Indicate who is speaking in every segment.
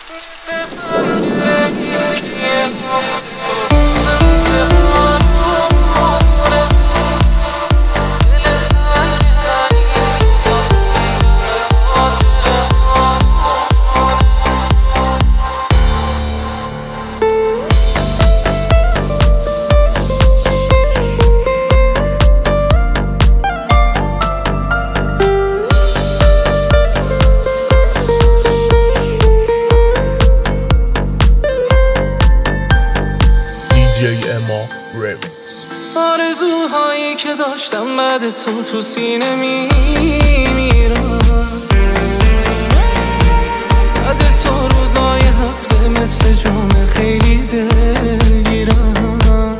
Speaker 1: آرزوهایی که داشتم بعد تو سینه میمیرم. بعد تو روزای هفته مثل جمعه خیلی دلگیرم،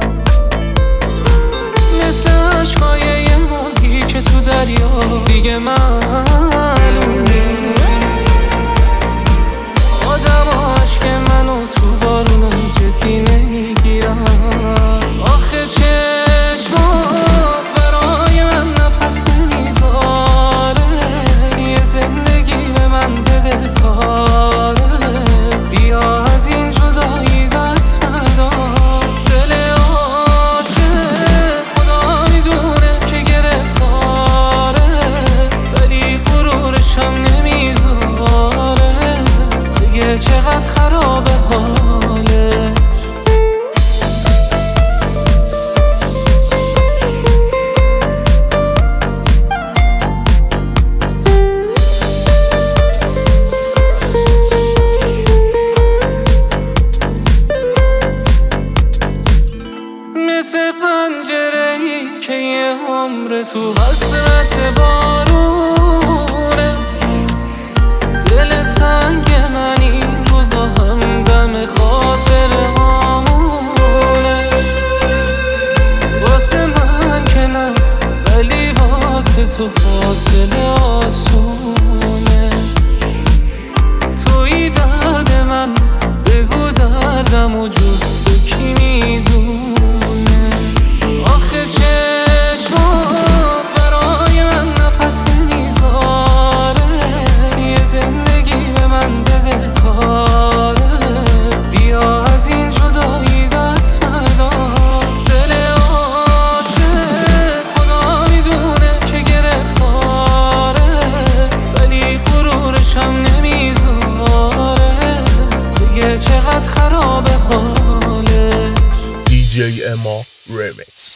Speaker 1: مثل عشقای یه ماهی که تو دریا دیگه معلوم نیست. آدم و عشق منو تو بارونا جدی نمیگیرم. آخه چشمات برای من نفس نمیذاره، یه زندگی به من بده کاره. بیا از این جدایی دست بردار، دل عاشق خدا میدونه که گرفتاره، ولی غرورشم نمیذاره. دیگه چقدر خرابه حاله. مثل پنجره‌ای که یه عمر تو حسرت بارونه، دل تنگ من این روزا همدم خاطره هامونه. واسه من که نه، ولی واسه تو فاصله آسونه. توی درد من بگو دردم و جز تو کی میدونه. چشمات برای من نفس نمیذاره، یه زندگی به من بده کاره. بیا از این جدایی دست بردار، دل عاشق خدا میدونه که گرفتاره، ولی غرورشم نمیذاره. دیگه چقدر خرابه حاله.
Speaker 2: DJ Emma Remix.